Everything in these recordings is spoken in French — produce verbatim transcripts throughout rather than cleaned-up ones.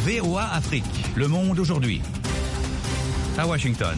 V O A Afrique, Le Monde aujourd'hui. À Washington.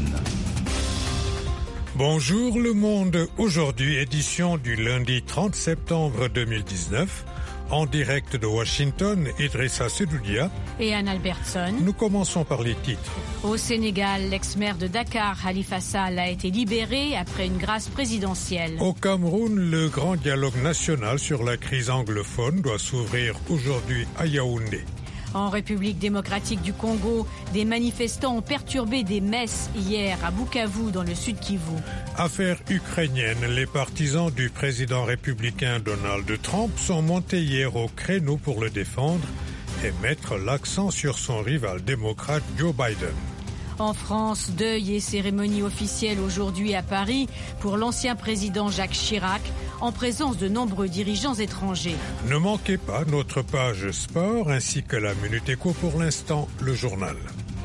Bonjour Le Monde aujourd'hui, édition du lundi trente septembre deux mille dix-neuf. En direct de Washington, Idrissa Sedoudia et Anne Albertson. Nous commençons par les titres. Au Sénégal, l'ex-maire de Dakar, Khalifa Sall, a été libéré après une grâce présidentielle. Au Cameroun, le grand dialogue national sur la crise anglophone doit s'ouvrir aujourd'hui à Yaoundé. En République démocratique du Congo, des manifestants ont perturbé des messes hier à Bukavu, dans le sud Kivu. Affaire ukrainienne, les partisans du président républicain Donald Trump sont montés hier au créneau pour le défendre et mettre l'accent sur son rival démocrate Joe Biden. En France, deuil et cérémonie officielle aujourd'hui à Paris pour l'ancien président Jacques Chirac, en présence de nombreux dirigeants étrangers. Ne manquez pas notre page sport ainsi que la Minute Éco. Pour l'instant, le journal.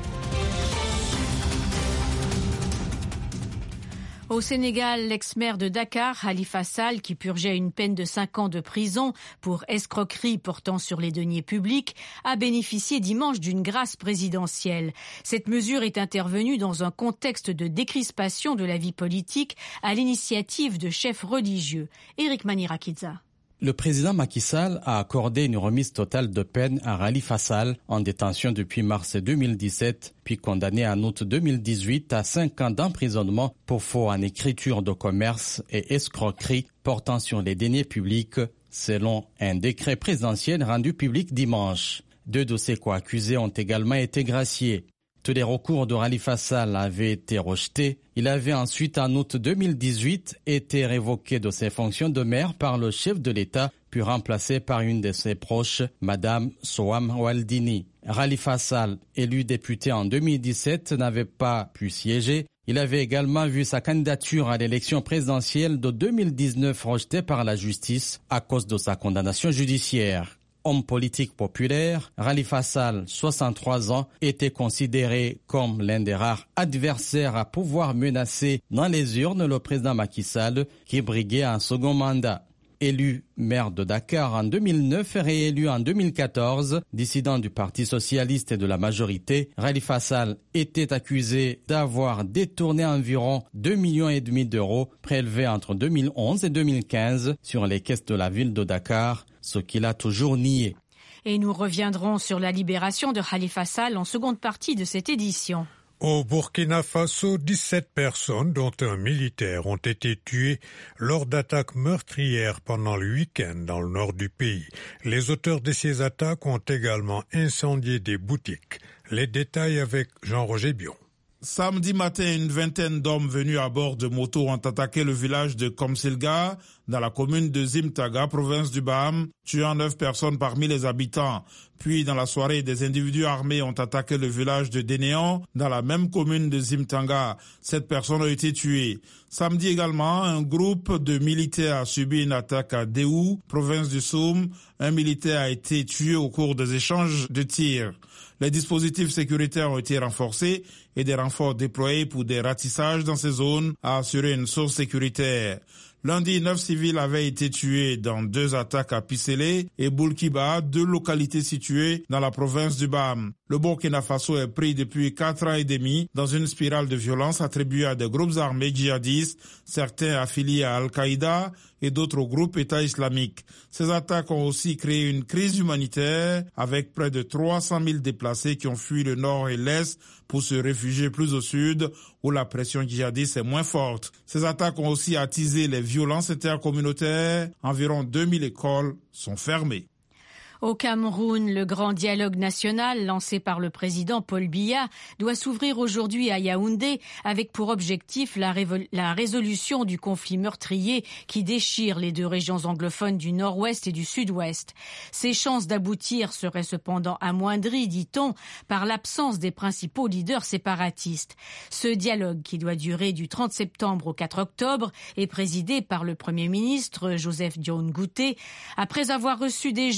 Au Sénégal, l'ex-maire de Dakar, Khalifa Sall, qui purgeait une peine de cinq ans de prison pour escroquerie portant sur les deniers publics, a bénéficié dimanche d'une grâce présidentielle. Cette mesure est intervenue dans un contexte de décrispation de la vie politique à l'initiative de chefs religieux. Éric Manirakidza. Le président Macky Sall a accordé une remise totale de peine à Khalifa Sall, en détention depuis mars deux mille dix-sept, puis condamné en août deux mille dix-huit à cinq ans d'emprisonnement pour faux en écriture de commerce et escroquerie portant sur les deniers publics, selon un décret présidentiel rendu public dimanche. Deux de ses co-accusés ont également été graciés. Tous les recours de Khalifa Sall avaient été rejetés. Il avait ensuite, en août deux mille dix-huit, été révoqué de ses fonctions de maire par le chef de l'État, puis remplacé par une de ses proches, Madame Soham Waldini. Khalifa Sall, élu député en deux mille dix-sept, n'avait pas pu siéger. Il avait également vu sa candidature à l'élection présidentielle de deux mille dix-neuf rejetée par la justice à cause de sa condamnation judiciaire. Homme politique populaire, Khalifa Sall, soixante-trois ans, était considéré comme l'un des rares adversaires à pouvoir menacer dans les urnes le président Macky Sall, qui briguait un second mandat. Élu maire de Dakar en deux mille neuf et réélu en deux mille quatorze, dissident du Parti socialiste et de la majorité, Khalifa Sall était accusé d'avoir détourné environ deux millions et demi d'euros prélevés entre deux mille onze et deux mille quinze sur les caisses de la ville de Dakar, ce qu'il a toujours nié. Et nous reviendrons sur la libération de Khalifa Sall en seconde partie de cette édition. Au Burkina Faso, dix-sept personnes, dont un militaire, ont été tuées lors d'attaques meurtrières pendant le week-end dans le nord du pays. Les auteurs de ces attaques ont également incendié des boutiques. Les détails avec Jean-Roger Bion. Samedi matin, une vingtaine d'hommes venus à bord de motos ont attaqué le village de Komsilga, dans la commune de Zimtaga, province du Baham, tuant neuf personnes parmi les habitants. Puis, dans la soirée, des individus armés ont attaqué le village de Dénéan, dans la même commune de Zimtanga. Sept personnes ont été tuées. Samedi également, un groupe de militaires a subi une attaque à Déou, province du Soum. Un militaire a été tué au cours des échanges de tirs. Les dispositifs sécuritaires ont été renforcés et des renforts déployés pour des ratissages dans ces zones, a assuré une source sécuritaire. Lundi, neuf civils avaient été tués dans deux attaques à Pisselé et Boulkiba, deux localités situées dans la province du Baham. Le Burkina Faso est pris depuis quatre ans et demi dans une spirale de violence attribuée à des groupes armés djihadistes, certains affiliés à Al-Qaïda et d'autres au groupe État islamique. Ces attaques ont aussi créé une crise humanitaire avec près de trois cent mille déplacés qui ont fui le nord et l'est pour se réfugier plus au sud où la pression djihadiste est moins forte. Ces attaques ont aussi attisé les violences intercommunautaires. Environ deux mille écoles sont fermées. Au Cameroun, le grand dialogue national lancé par le président Paul Biya doit s'ouvrir aujourd'hui à Yaoundé avec pour objectif la, révol- la résolution du conflit meurtrier qui déchire les deux régions anglophones du nord-ouest et du sud-ouest. Ses chances d'aboutir seraient cependant amoindries, dit-on, par l'absence des principaux leaders séparatistes. Ce dialogue, qui doit durer du trente septembre au quatre octobre, est présidé par le Premier ministre Joseph Dione Ngouté. Après avoir reçu des gens depuis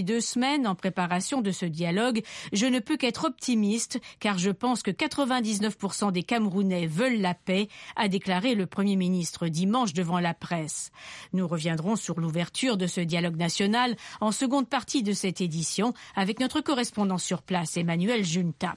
depuis deux semaines en préparation de ce dialogue. Je ne peux qu'être optimiste car je pense que quatre-vingt-dix-neuf pour cent des Camerounais veulent la paix, a déclaré le Premier ministre dimanche devant la presse. Nous reviendrons sur l'ouverture de ce dialogue national en seconde partie de cette édition avec notre correspondant sur place, Emmanuel Juntap.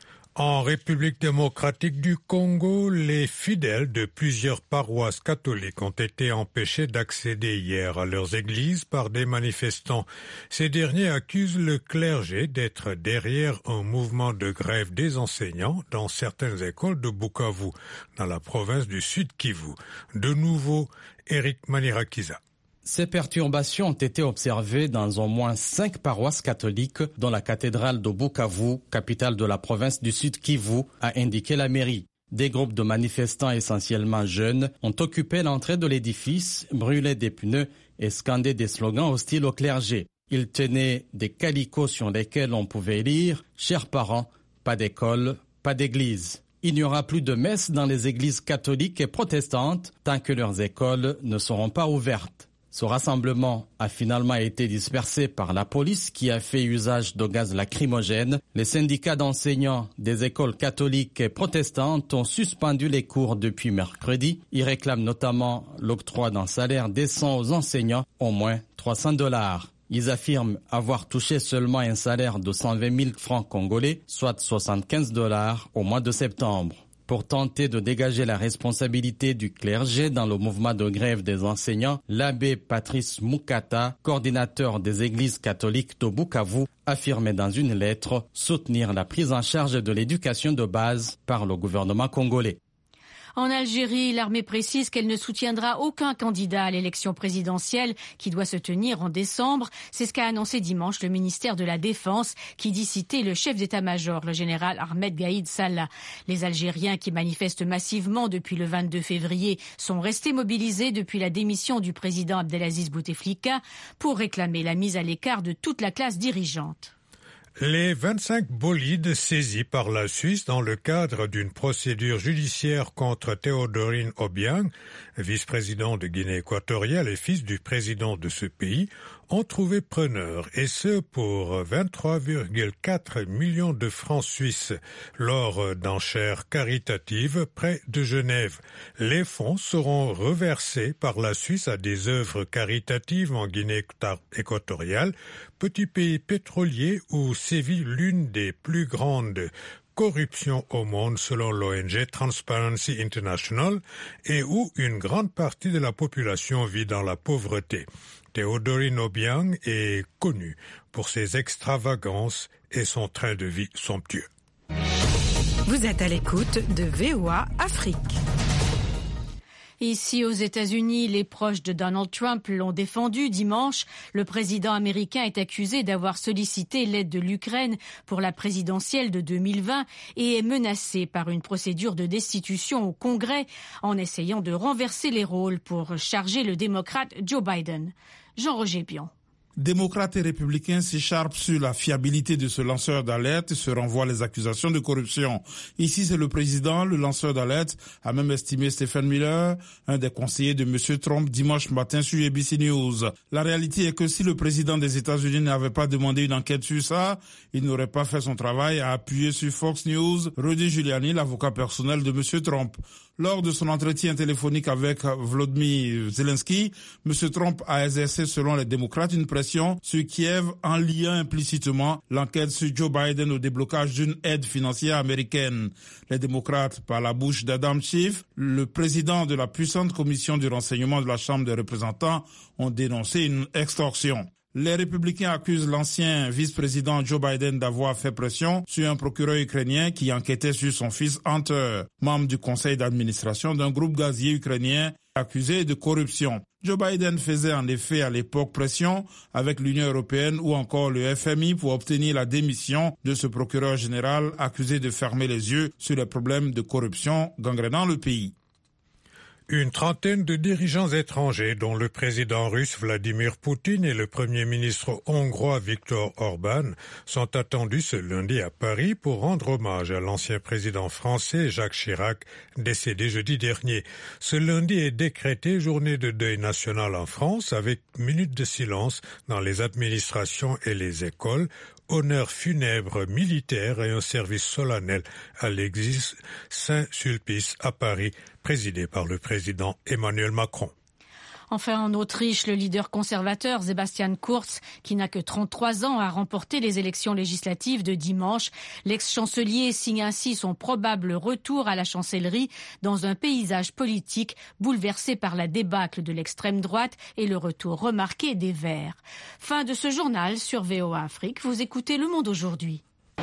En République démocratique du Congo, les fidèles de plusieurs paroisses catholiques ont été empêchés d'accéder hier à leurs églises par des manifestants. Ces derniers accusent le clergé d'être derrière un mouvement de grève des enseignants dans certaines écoles de Bukavu, dans la province du Sud Kivu. De nouveau, Eric Manirakiza. Ces perturbations ont été observées dans au moins cinq paroisses catholiques, dont la cathédrale de Bukavu, capitale de la province du Sud Kivu, a indiqué la mairie. Des groupes de manifestants essentiellement jeunes ont occupé l'entrée de l'édifice, brûlé des pneus et scandé des slogans hostiles au clergé. Ils tenaient des calicots sur lesquels on pouvait lire « Chers parents, pas d'école, pas d'église ». Il n'y aura plus de messe dans les églises catholiques et protestantes tant que leurs écoles ne seront pas ouvertes. Ce rassemblement a finalement été dispersé par la police qui a fait usage de gaz lacrymogène. Les syndicats d'enseignants des écoles catholiques et protestantes ont suspendu les cours depuis mercredi. Ils réclament notamment l'octroi d'un salaire décent aux enseignants, au moins trois cents dollars. Ils affirment avoir touché seulement un salaire de cent vingt mille francs congolais, soit soixante-quinze dollars au mois de septembre. Pour tenter de dégager la responsabilité du clergé dans le mouvement de grève des enseignants, l'abbé Patrice Mukata, coordinateur des églises catholiques de Bukavu, affirmait dans une lettre soutenir la prise en charge de l'éducation de base par le gouvernement congolais. En Algérie, l'armée précise qu'elle ne soutiendra aucun candidat à l'élection présidentielle qui doit se tenir en décembre. C'est ce qu'a annoncé dimanche le ministère de la Défense qui dit citer le chef d'état-major, le général Ahmed Gaïd Salah. Les Algériens qui manifestent massivement depuis le vingt-deux février sont restés mobilisés depuis la démission du président Abdelaziz Bouteflika pour réclamer la mise à l'écart de toute la classe dirigeante. Les vingt-cinq bolides saisis par la Suisse dans le cadre d'une procédure judiciaire contre Théodorine Obiang, vice-président de Guinée équatoriale et fils du président de ce pays, ont trouvé preneur, et ce pour vingt-trois virgule quatre millions de francs suisses lors d'enchères caritatives près de Genève. Les fonds seront reversés par la Suisse à des œuvres caritatives en Guinée équatoriale, petit pays pétrolier où sévit l'une des plus grandes corruption au monde selon l'O N G Transparency International et où une grande partie de la population vit dans la pauvreté. Théodorine Obiang est connue pour ses extravagances et son train de vie somptueux. Vous êtes à l'écoute de V O A Afrique. Ici aux États-Unis, les proches de Donald Trump l'ont défendu dimanche. Le président américain est accusé d'avoir sollicité l'aide de l'Ukraine pour la présidentielle de deux mille vingt et est menacé par une procédure de destitution au Congrès en essayant de renverser les rôles pour charger le démocrate Joe Biden. Jean-Roger Bion. Démocrates et républicains s'écharpent sur la fiabilité de ce lanceur d'alerte et se renvoient les accusations de corruption. Ici, c'est le président, le lanceur d'alerte, a même estimé Stephen Miller, un des conseillers de M. Trump, dimanche matin sur A B C News. La réalité est que si le président des États-Unis n'avait pas demandé une enquête sur ça, il n'aurait pas fait son travail, a appuyé sur Fox News Rudy Giuliani, l'avocat personnel de M. Trump. Lors de son entretien téléphonique avec Volodymyr Zelensky, M. Trump a exercé, selon les démocrates, une pression sur Kiev en liant implicitement l'enquête sur Joe Biden au déblocage d'une aide financière américaine. Les démocrates, par la bouche d'Adam Schiff, le président de la puissante commission du renseignement de la Chambre des représentants, ont dénoncé une extorsion. Les républicains accusent l'ancien vice-président Joe Biden d'avoir fait pression sur un procureur ukrainien qui enquêtait sur son fils Hunter, membre du conseil d'administration d'un groupe gazier ukrainien accusé de corruption. Joe Biden faisait en effet à l'époque pression avec l'Union européenne ou encore le F M I pour obtenir la démission de ce procureur général accusé de fermer les yeux sur les problèmes de corruption gangrénant le pays. Une trentaine de dirigeants étrangers, dont le président russe Vladimir Poutine et le premier ministre hongrois Viktor Orban, sont attendus ce lundi à Paris pour rendre hommage à l'ancien président français Jacques Chirac, décédé jeudi dernier. Ce lundi est décrété journée de deuil national en France avec minute de silence dans les administrations et les écoles, honneur funèbre militaire et un service solennel à l'église Saint-Sulpice à Paris, présidé par le président Emmanuel Macron. Enfin, en Autriche, le leader conservateur Sebastian Kurz, qui n'a que trente-trois ans, a remporté les élections législatives de dimanche. L'ex-chancelier signe ainsi son probable retour à la chancellerie dans un paysage politique bouleversé par la débâcle de l'extrême droite et le retour remarqué des Verts. Fin de ce journal sur V O A Afrique. Vous écoutez Le Monde aujourd'hui.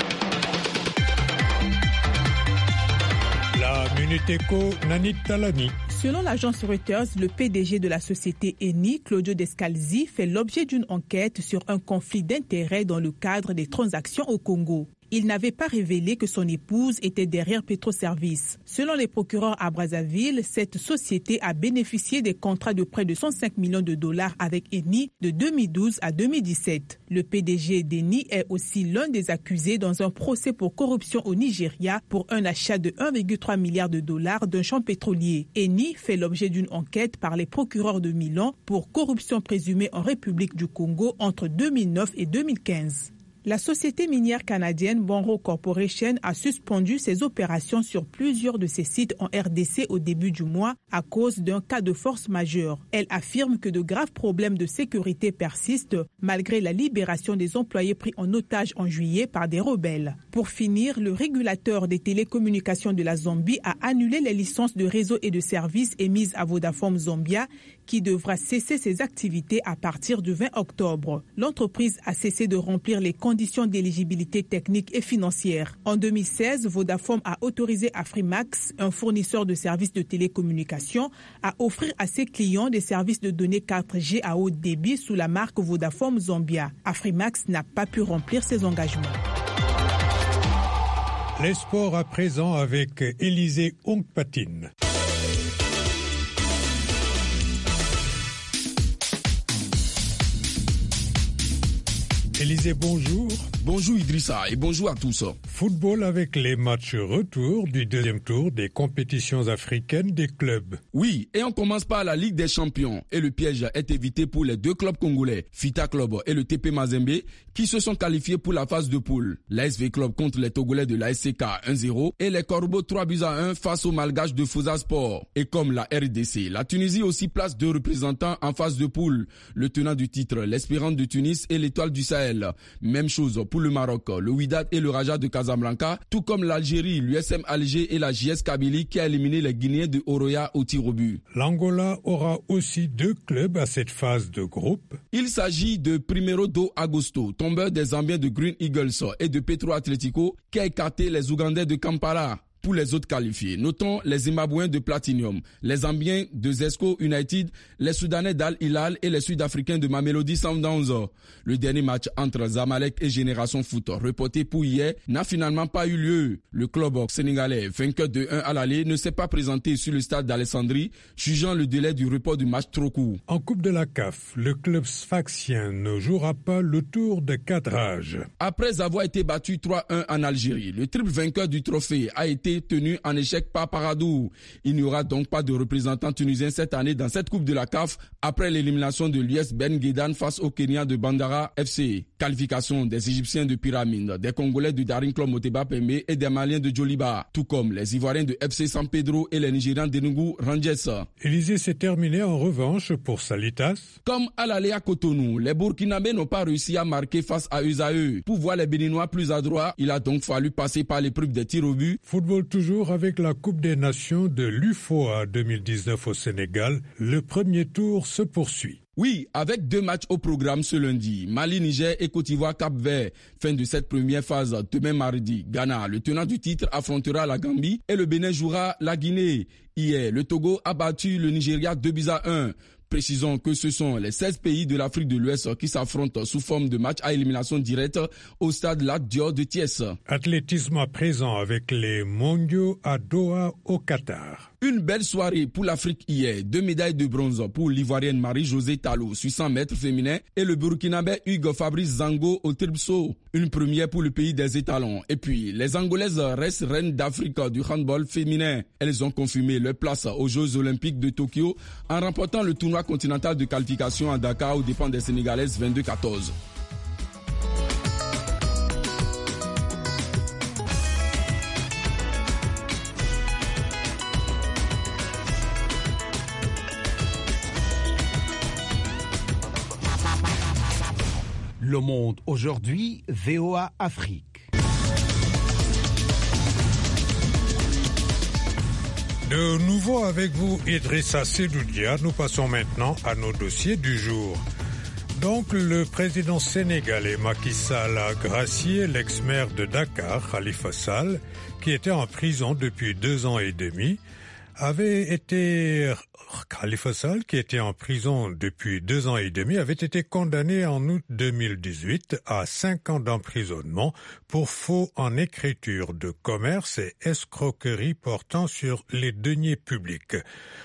La Minute Éco, Nanit Talani. Selon l'agence Reuters, le P D G de la société Eni, Claudio Descalzi, fait l'objet d'une enquête sur un conflit d'intérêts dans le cadre des transactions au Congo. Il n'avait pas révélé que son épouse était derrière Petroservice. Selon les procureurs à Brazzaville, cette société a bénéficié des contrats de près de cent cinq millions de dollars avec Eni de deux mille douze à deux mille dix-sept. Le P D G d'Eni est aussi l'un des accusés dans un procès pour corruption au Nigeria pour un achat de un virgule trois milliard de dollars d'un champ pétrolier. Eni fait l'objet d'une enquête par les procureurs de Milan pour corruption présumée en République du Congo entre deux mille neuf et deux mille quinze. La société minière canadienne Bonro Corporation a suspendu ses opérations sur plusieurs de ses sites en R D C au début du mois à cause d'un cas de force majeure. Elle affirme que de graves problèmes de sécurité persistent malgré la libération des employés pris en otage en juillet par des rebelles. Pour finir, le régulateur des télécommunications de la Zambie a annulé les licences de réseau et de services émises à Vodafone Zambia qui devra cesser ses activités à partir du vingt octobre. L'entreprise a cessé de remplir les conditions d'éligibilité technique et financière. En deux mille seize, Vodafone a autorisé Afrimax, un fournisseur de services de télécommunications, à offrir à ses clients des services de données quatre G à haut débit sous la marque Vodafone Zambia. Afrimax n'a pas pu remplir ses engagements. Les sports à présent avec Élisée Ongpatine. Élisée, bonjour. Bonjour Idrissa et bonjour à tous. Football avec les matchs retour du deuxième tour des compétitions africaines des clubs. Oui, et on commence par la Ligue des Champions. Et le piège est évité pour les deux clubs congolais, Fita Club et le T P Mazembe, qui se sont qualifiés pour la phase de poule. L'A S V Club contre les Togolais de la S C K un zéro et les Corbeaux trois buts à un face aux Malgaches de Fouza Sport. Et comme la R D C, la Tunisie aussi place deux représentants en phase de poule. Le tenant du titre, l'Espérance de Tunis et l'Étoile du Sahel. Même chose pour le Maroc, le Wydad et le Raja de Casablanca, tout comme l'Algérie, l'U S M Alger et la J S Kabylie qui a éliminé les Guinéens de Oroya au tir au but. L'Angola aura aussi deux clubs à cette phase de groupe. Il s'agit de Primeiro do Agosto, tombeur des Zambiens de Green Eagles et de Petro Atlético, qui a écarté les Ougandais de Kampala. Pour les autres qualifiés, notons les Zimbabwéens de Platinum, les Zambiens de Zesco United, les Soudanais d'Al Hilal et les Sud-Africains de Mamelodi Sundowns. Le dernier match entre Zamalek et Génération Foot, reporté pour hier, n'a finalement pas eu lieu. Le club sénégalais, vainqueur de un à l'aller, ne s'est pas présenté sur le stade d'Alessandrie, jugeant le délai du report du match trop court. En Coupe de la C A F, le club sfaxien ne jouera pas le tour de cadrage. Après avoir été battu trois un en Algérie, le triple vainqueur du trophée a été tenu en échec par Paradou. Il n'y aura donc pas de représentant tunisien cette année dans cette Coupe de la C A F après l'élimination de l'U S Ben Guedan face au Kenya de Bandara F C. Qualification des Égyptiens de Pyramide, des Congolais de Daring Club Moteba Pembe et des Maliens de Djoliba, tout comme les Ivoiriens de F C San Pedro et les Nigérians d'Enugu Rangers. Élysée s'est terminé en revanche pour Salitas. Comme à l'aller à Cotonou, les Burkinabés n'ont pas réussi à marquer face à eux à eux. Pour voir les Béninois plus adroits, il a donc fallu passer par l'épreuve des tirs au but. Football toujours avec la Coupe des Nations de l'U F O A deux mille dix-neuf au Sénégal. Le premier tour se poursuit. Oui, avec deux matchs au programme ce lundi. Mali, Niger et Côte d'Ivoire, Cap-Vert. Fin de cette première phase. Demain mardi, Ghana, le tenant du titre, affrontera la Gambie et le Bénin jouera la Guinée. Hier, le Togo a battu le Nigeria deux buts à un. Précisons que ce sont les seize pays de l'Afrique de l'Ouest qui s'affrontent sous forme de match à élimination directe au stade Lac Dior de Thiès. Athlétisme à présent avec les mondiaux à Doha au Qatar. Une belle soirée pour l'Afrique hier. Deux médailles de bronze pour l'Ivoirienne Marie-Josée Talou sur cent mètres féminin et le Burkinabé Hugo Fabrice Zango au tripsaut. Une première pour le pays des étalons. Et puis, les Angolaises restent reines d'Afrique du handball féminin. Elles ont confirmé leur place aux Jeux Olympiques de Tokyo en remportant le tournoi continental de qualification à Dakar aux dépens des Sénégalaises vingt-deux quatorze. Le Monde aujourd'hui, V O A Afrique. De nouveau avec vous, Idrissa Sedoudia. Nous passons maintenant à nos dossiers du jour. Donc, le président sénégalais Macky Sall a gracié l'ex-maire de Dakar, Khalifa Sall, qui était en prison depuis deux ans et demi. avait été Khalifa Sall, qui était en prison depuis deux ans et demi, avait été condamné en août deux mille dix-huit à cinq ans d'emprisonnement pour faux en écriture de commerce et escroquerie portant sur les deniers publics.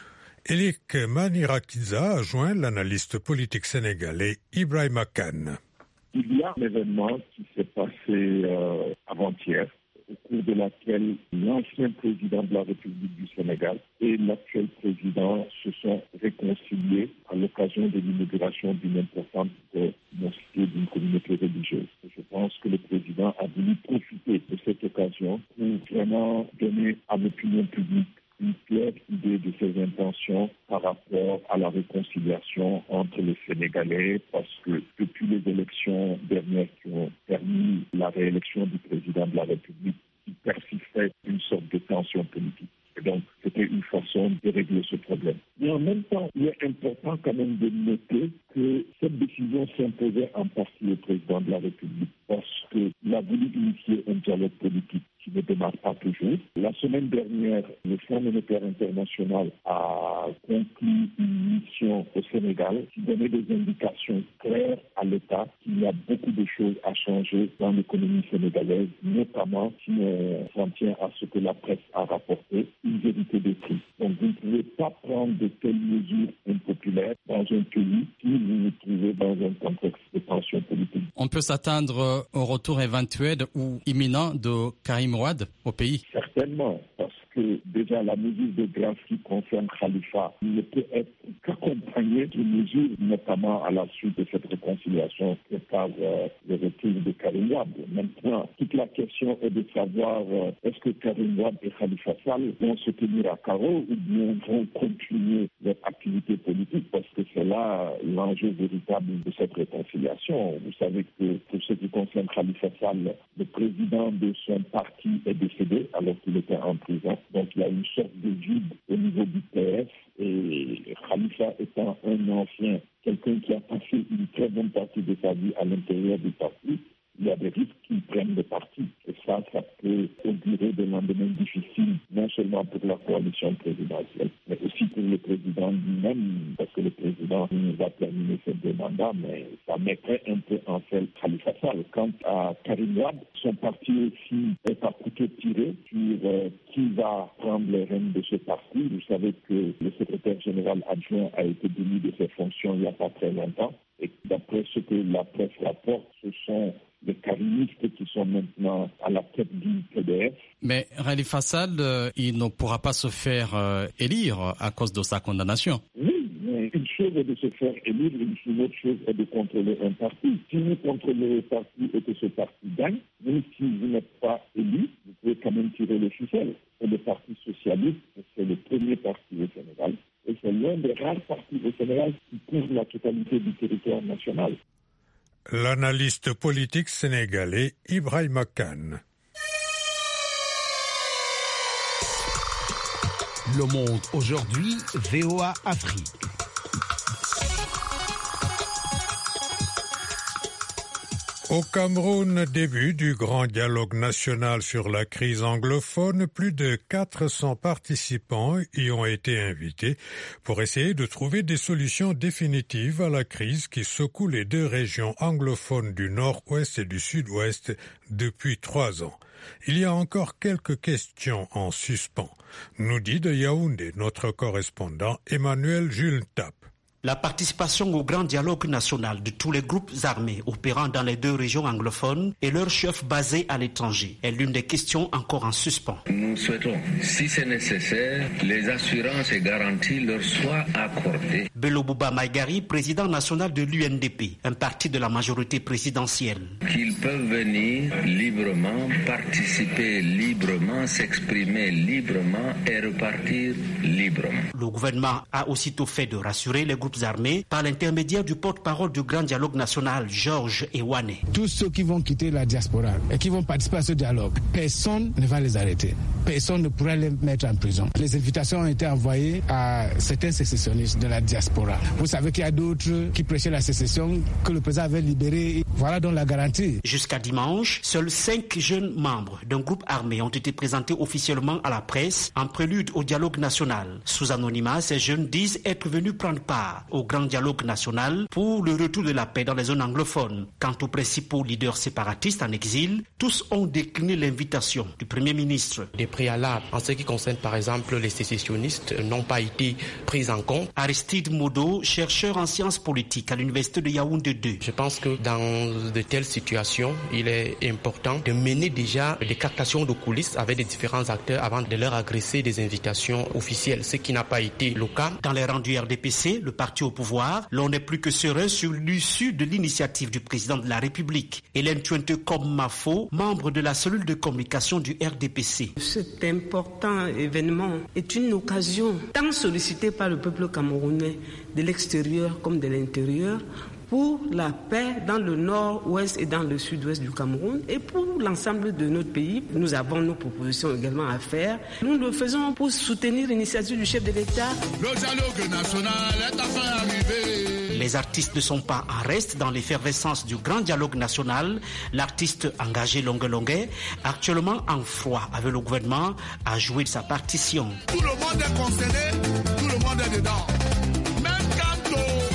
Elik Manirakiza a joint l'analyste politique sénégalais Ibrahima Kane. Il y a un événement qui s'est passé euh, avant-hier, au cours de laquelle l'ancien président de la République du Sénégal et l'actuel président se sont réconciliés à l'occasion de l'inauguration d'une importante mosquée d'une communauté religieuse. Je pense que le président a voulu profiter de cette occasion pour vraiment donner à l'opinion publique une claire idée de ses intentions par rapport à la réconciliation entre les Sénégalais, parce que depuis les élections dernières qui ont permis la réélection du président de la République, il persistait une sorte de tension politique. Et donc, c'était une façon de régler ce problème. Mais en même temps, il est important quand même de noter que cette décision s'imposait en partie au président de la République, parce qu'il a voulu initier un dialogue politique qui ne démarre pas toujours. La semaine dernière, le Fonds monétaire international a conclu une mission au Sénégal qui donnait des indications claires à l'État qu'il y a beaucoup de choses à changer dans l'économie sénégalaise, notamment si on s'en tient à ce que la presse a rapporté, une vérité des prix. Donc vous ne pouvez pas prendre de telles mesures impopulaires dans un pays si vous vous trouvez dans un contexte de tension politique. On peut s'attendre au retour éventuel ou imminent de Karim Wade au pays? Certainement, parce que déjà la mesure de grâce qui concerne Khalifa ne peut être qu'accompagnée de mesures, notamment à la suite de cette réconciliation que par euh, le retour de Karim Wade. Maintenant, toute la question est de savoir euh, est-ce que Karim Wade et Khalifa Sall vont se tenir à carreau ou bien vont continuer leur activité politique, parce que c'est là l'enjeu véritable de cette réconciliation. Vous savez que pour ce qui concerne Khalifa Sall, le président de son parti est décédé alors qu'il était en prison. Donc il y a une sorte de vide au niveau du P S, et Khalifa étant un ancien, quelqu'un qui a passé une très bonne partie de sa vie à l'intérieur du parti, il y a des risques qu'il prenne le parti. Et ça, ça peut augurer des lendemains difficiles, non seulement pour la coalition présidentielle, mais aussi pour le président lui-même, parce que le président va terminer ses deux mandats, mais ça mettrait un peu en selle Khalifa Sall. Quant à Karim Wade, son parti aussi est à couteau tiré sur euh, qui va prendre les rênes de ce parti. Vous savez que le secrétaire général adjoint a été démis de ses fonctions il n'y a pas très longtemps. Et d'après ce que la presse rapporte, ce sont les karimistes qui sont maintenant à la tête du P D F. Mais Khalifa Sall, euh, il ne pourra pas se faire euh, élire à cause de sa condamnation. Oui, mais une chose est de se faire élire, une autre chose est de contrôler un parti. Si vous contrôlez le parti et que ce parti gagne, même si vous n'êtes pas élu, vous pouvez quand même tirer le ficelle. C'est le Parti socialiste, c'est le premier parti au Sénégal. Et c'est l'un des rares partis au Sénégal qui couvre la totalité du territoire national. L'analyste politique sénégalais Ibrahima Kane. Le Monde aujourd'hui, V O A Afrique. Au Cameroun, début du grand dialogue national sur la crise anglophone, plus de quatre cents participants y ont été invités pour essayer de trouver des solutions définitives à la crise qui secoue les deux régions anglophones du nord-ouest et du sud-ouest depuis trois ans. Il y a encore quelques questions en suspens. nous dit de Yaoundé notre correspondant Emmanuel Jules Tap. La participation au grand dialogue national de tous les groupes armés opérant dans les deux régions anglophones et leurs chefs basés à l'étranger est l'une des questions encore en suspens. Nous souhaitons, si c'est nécessaire, les assurances et garanties leur soient accordées. Bello Bouba Maïgari, président national de l'U N D P, un parti de la majorité présidentielle. Qu'ils peuvent venir librement, participer librement, s'exprimer librement et repartir librement. Le gouvernement a aussitôt fait de rassurer les groupes armés par l'intermédiaire du porte-parole du Grand Dialogue National, Georges Ewane. Tous ceux qui vont quitter la diaspora et qui vont participer à ce dialogue, personne ne va les arrêter. Personne ne pourra les mettre en prison. Les invitations ont été envoyées à certains sécessionnistes de la diaspora. Vous savez qu'il y a d'autres qui prêchaient la sécession que le président avait libéré. Voilà donc la garantie. Jusqu'à dimanche, seuls cinq jeunes membres d'un groupe armé ont été présentés officiellement à la presse en prélude au dialogue national. Sous anonymat, ces jeunes disent être venus prendre part au grand dialogue national pour le retour de la paix dans les zones anglophones. Quant aux principaux leaders séparatistes en exil, tous ont décliné l'invitation du Premier ministre. Des préalables en ce qui concerne par exemple les sécessionnistes n'ont pas été pris en compte. Aristide Modo, chercheur en sciences politiques à l'université de Yaoundé deux. Je pense que dans de telles situations, il est important de mener déjà des captations de coulisses avec les différents acteurs avant de leur adresser des invitations officielles, ce qui n'a pas été le cas. Dans les rangs du R D P C, le parti au pouvoir, l'on n'est plus que serein sur l'issue de l'initiative du président de la République. Hélène Tuente-Kom Mafo, membre de la cellule de communication du R D P C. Cet important événement est une occasion tant sollicitée par le peuple camerounais de l'extérieur comme de l'intérieur pour la paix dans le nord-ouest et dans le sud-ouest du Cameroun et pour l'ensemble de notre pays. Nous avons nos propositions également à faire. Nous le faisons pour soutenir l'initiative du chef de l'État. Le dialogue national est enfin arrivé. Les artistes ne sont pas en reste dans l'effervescence du grand dialogue national. L'artiste engagé Longue Longue, actuellement en froid avec le gouvernement, a joué de sa partition. Tout le monde est concerné, tout le monde est dedans. Même quand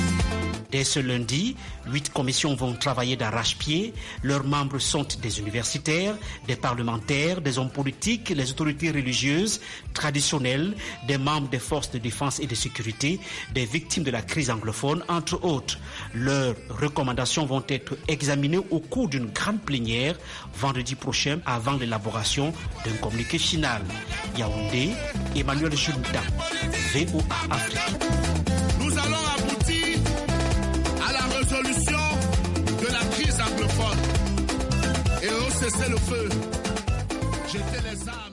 Dès ce lundi, huit commissions vont travailler d'arrache-pied. Leurs membres sont des universitaires, des parlementaires, des hommes politiques, les autorités religieuses, traditionnelles, des membres des forces de défense et de sécurité, des victimes de la crise anglophone, entre autres. Leurs recommandations vont être examinées au cours d'une grande plénière vendredi prochain avant l'élaboration d'un communiqué final. Yaoundé, Emmanuel Junta, V O A Afrique. Nous allons aboutir à la résolution de la crise anglophone et au cessez-le-feu. Jeter les armes.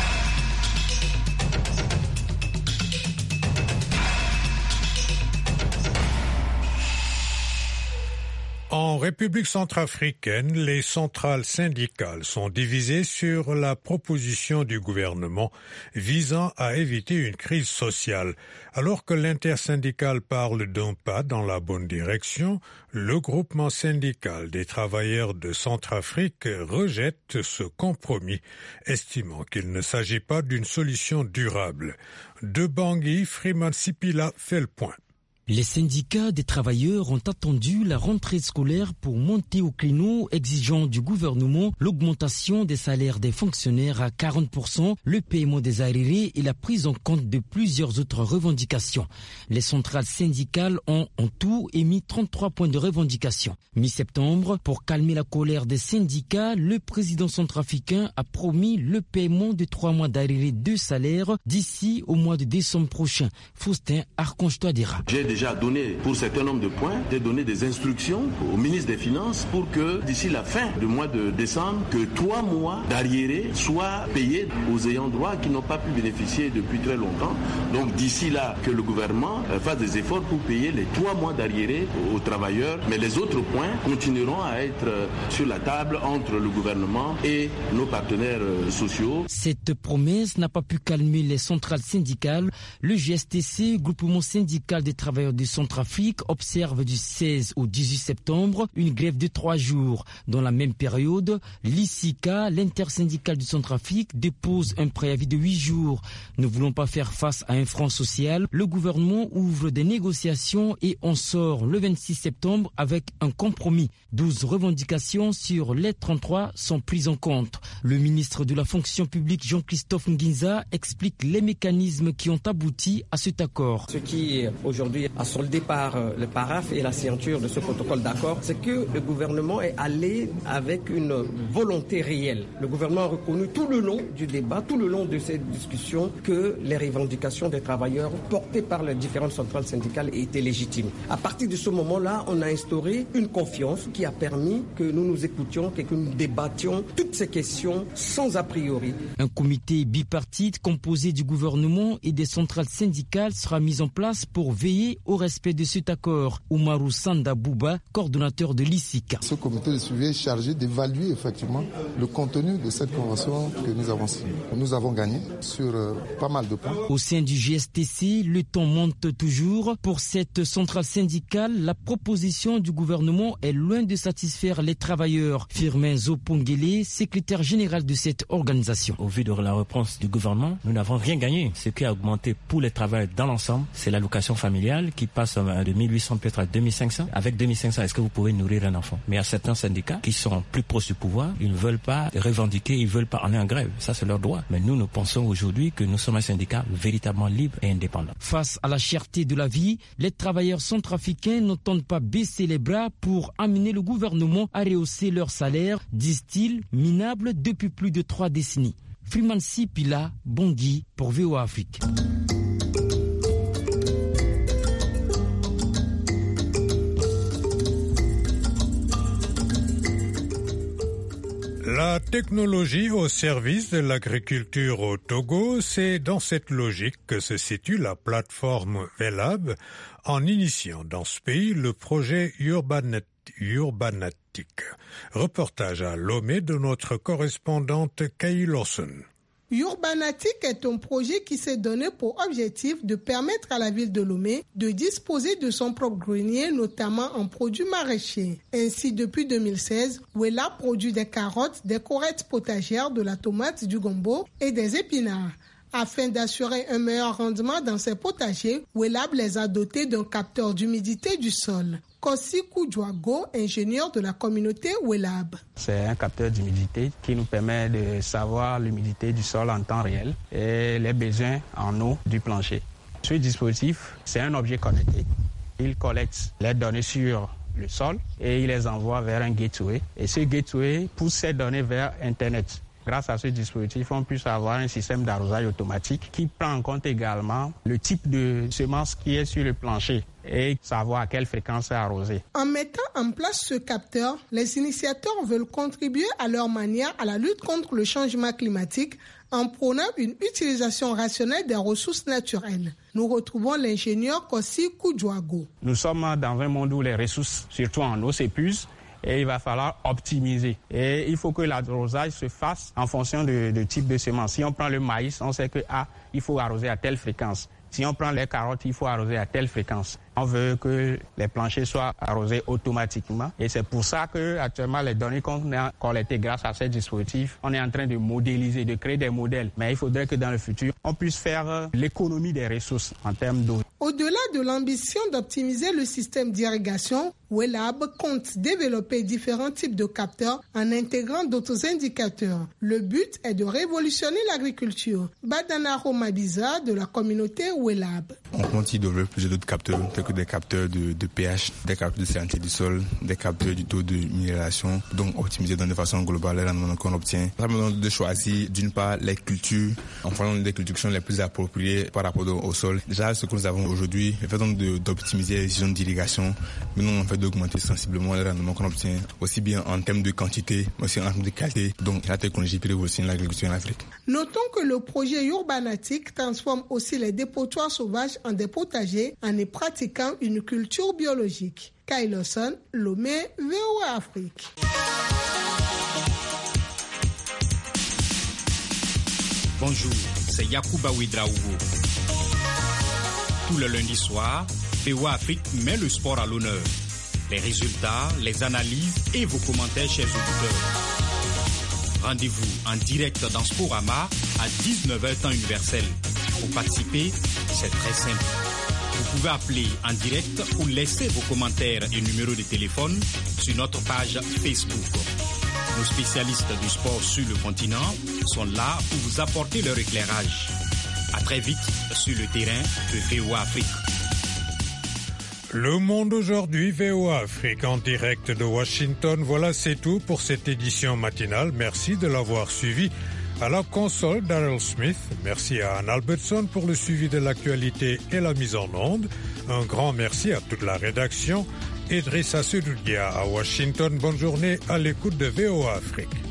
En République centrafricaine, les centrales syndicales sont divisées sur la proposition du gouvernement visant à éviter une crise sociale. Alors que l'intersyndical parle d'un pas dans la bonne direction, le groupement syndical des travailleurs de Centrafrique rejette ce compromis, estimant qu'il ne s'agit pas d'une solution durable. De Bangui, Freeman Sipila fait le point. Les syndicats des travailleurs ont attendu la rentrée scolaire pour monter au créneau, exigeant du gouvernement l'augmentation des salaires des fonctionnaires à quarante pour cent, le paiement des arriérés et la prise en compte de plusieurs autres revendications. Les centrales syndicales ont en tout émis trente-trois points de revendication. Mi-septembre, pour calmer la colère des syndicats, le président centrafricain a promis le paiement de trois mois d'arriérés de salaire d'ici au mois de décembre prochain. Faustin Archange-Touadéra. Déjà donné pour certains nombre de points, j'ai donné des instructions au ministre des Finances pour que d'ici la fin du mois de décembre, que trois mois d'arriérés soient payés aux ayants droit qui n'ont pas pu bénéficier depuis très longtemps. Donc d'ici là, que le gouvernement fasse des efforts pour payer les trois mois d'arriérés aux travailleurs. Mais les autres points continueront à être sur la table entre le gouvernement et nos partenaires sociaux. Cette promesse n'a pas pu calmer les centrales syndicales. Le G S T C, groupement syndical des travailleurs travailleurs de Centrafrique observent du seize au dix-huit septembre une grève de trois jours. Dans la même période, l'I S I C A, l'intersyndicale de Centrafrique, dépose un préavis de huit jours. Ne voulant pas faire face à un front social, le gouvernement ouvre des négociations et on sort le vingt-six septembre avec un compromis. douze revendications sur les trente-trois sont prises en compte. Le ministre de la fonction publique Jean-Christophe Nginza explique les mécanismes qui ont abouti à cet accord. Ce qui aujourd'hui a soldé par le paraphe et la signature de ce protocole d'accord, c'est que le gouvernement est allé avec une volonté réelle. Le gouvernement a reconnu tout le long du débat, tout le long de cette discussion, que les revendications des travailleurs portées par les différentes centrales syndicales étaient légitimes. À partir de ce moment-là, on a instauré une confiance qui a permis que nous nous écoutions et que nous débattions toutes ces questions sans a priori. Un comité bipartite composé du gouvernement et des centrales syndicales sera mis en place pour veiller au respect de cet accord. Oumarou Sanda Bouba, coordonnateur de l'I S I C A. Ce comité de suivi est chargé d'évaluer effectivement le contenu de cette convention que nous avons signée. Nous avons gagné sur euh, pas mal de points. Au sein du G S T C, le temps monte toujours. Pour cette centrale syndicale, la proposition du gouvernement est loin de satisfaire les travailleurs. Firmin Zopongele, secrétaire général de cette organisation. Au vu de la réponse du gouvernement, nous n'avons rien gagné. Ce qui a augmenté pour les travailleurs dans l'ensemble, c'est l'allocation familiale qui passe de mille huit cents peut-être à deux mille cinq cents. Avec deux mille cinq cents, est-ce que vous pouvez nourrir un enfant? Mais il y a certains syndicats qui sont plus proches du pouvoir, ils ne veulent pas revendiquer, ils ne veulent pas aller en grève. Ça, c'est leur droit. Mais nous, nous pensons aujourd'hui que nous sommes un syndicat véritablement libre et indépendant. Face à la cherté de la vie, les travailleurs centrafricains n'entendent pas baisser les bras pour amener le gouvernement à rehausser leur salaire, disent-ils, minable depuis plus de trois décennies. Freeman Sipila, Bangui pour V O A Afrique. La technologie au service de l'agriculture au Togo, c'est dans cette logique que se situe la plateforme Velab en initiant dans ce pays le projet Urbanet, Urbanatic. Reportage à Lomé de notre correspondante Kay Lawson. Urbanatic est un projet qui s'est donné pour objectif de permettre à la ville de Lomé de disposer de son propre grenier, notamment en produits maraîchers. Ainsi, depuis deux mille seize, Wela produit des carottes, des courgettes potagères, de la tomate, du gombo et des épinards. Afin d'assurer un meilleur rendement dans ses potagers, Welab les a dotés d'un capteur d'humidité du sol. Kossi Koudjouago, ingénieur de la communauté Welab. C'est un capteur d'humidité qui nous permet de savoir l'humidité du sol en temps réel et les besoins en eau du plancher. Ce dispositif, c'est un objet connecté. Il collecte les données sur le sol et il les envoie vers un gateway. Et ce gateway pousse ces données vers Internet. Grâce à ce dispositif, on peut avoir un système d'arrosage automatique qui prend en compte également le type de semence qui est sur le plancher et savoir à quelle fréquence c'est arrosé. En mettant en place ce capteur, les initiateurs veulent contribuer à leur manière à la lutte contre le changement climatique en prônant une utilisation rationnelle des ressources naturelles. Nous retrouvons l'ingénieur Kossi Koudjouago. Nous sommes dans un monde où les ressources, surtout en eau, s'épuisent. Et il va falloir optimiser. Et il faut que l'arrosage se fasse en fonction de, de type de semence. Si on prend le maïs, on sait que ah, il faut arroser à telle fréquence. Si on prend les carottes, il faut arroser à telle fréquence. On veut que les planchers soient arrosés automatiquement. Et c'est pour ça que actuellement les données qu'on a collectées grâce à ces dispositifs, on est en train de modéliser, de créer des modèles. Mais il faudrait que dans le futur, on puisse faire l'économie des ressources en termes d'eau. Au-delà de l'ambition d'optimiser le système d'irrigation, Welab compte développer différents types de capteurs en intégrant d'autres indicateurs. Le but est de révolutionner l'agriculture. Badanaro Mabiza de la communauté Welab. On compte y développer plusieurs autres capteurs, tels que des capteurs de, de pH, des capteurs de salinité du sol, des capteurs du taux de minéralisation, donc optimiser de façon globale les rendements qu'on obtient. Ça permet de choisir d'une part les cultures, en faisant des cultures qui sont les plus appropriées par rapport au sol. Déjà, ce que nous avons aujourd'hui, le fait donc de, d'optimiser les zones d'irrigation, mais non, en fait d'augmenter sensiblement les rendements qu'on obtient, aussi bien en termes de quantité, mais aussi en termes de qualité. Donc la technologie peut révolutionner l'agriculture en Afrique. Notons que le projet Urbanatic transforme aussi les dépotoirs sauvages en des potagers en y pratiquant une culture biologique. Kay Lawson, Lomé, V O A Afrique. Bonjour, c'est Yacouba Ouedraogo. Tout le lundi soir, V O A Afrique met le sport à l'honneur. Les résultats, les analyses et vos commentaires, chers auditeurs. Rendez-vous en direct dans Sporama à dix-neuf heures temps universel. Pour participer, c'est très simple. Vous pouvez appeler en direct ou laisser vos commentaires et numéros de téléphone sur notre page Facebook. Nos spécialistes du sport sur le continent sont là pour vous apporter leur éclairage. À très vite sur le terrain de V O A Afrique. Le Monde aujourd'hui, V O A Afrique en direct de Washington. Voilà, c'est tout pour cette édition matinale. Merci de l'avoir suivi. À la console, Daryl Smith. Merci à Anne Albertson pour le suivi de l'actualité et la mise en onde. Un grand merci à toute la rédaction. Idrissa Sedoudia à Washington. Bonne journée à l'écoute de V O A Afrique.